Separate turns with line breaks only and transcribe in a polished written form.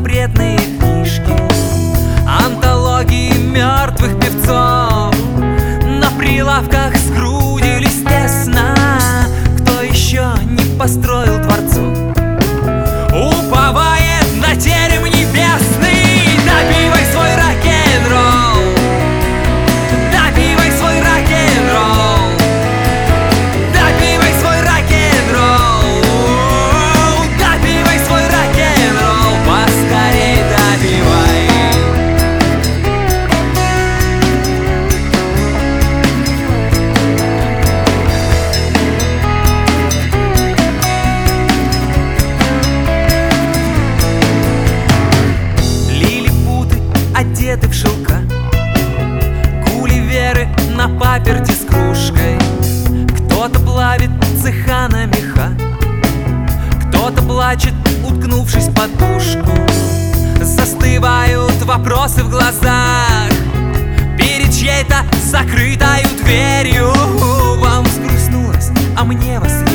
запретные книжки, антологии мертвых певцов. На прилавках сгрудились тесно, кто еще не построил дворцов, уповает на терем небесный. Допивай свой рок-н-ролл, допивай свой рок-н-ролл, допивай свой рок-н-ролл, допивай свой рок-н-ролл, поскорей допивай. Лилипуты одеты в шелка, гулливеры на паперти с кружкой. Кто-то плавит цеха на меха, кто-то плачет, уткнувшись в подушку. Застывают вопросы в глазах перед чьей-то закрытою дверью. Вам взгрустнулось, а мне вас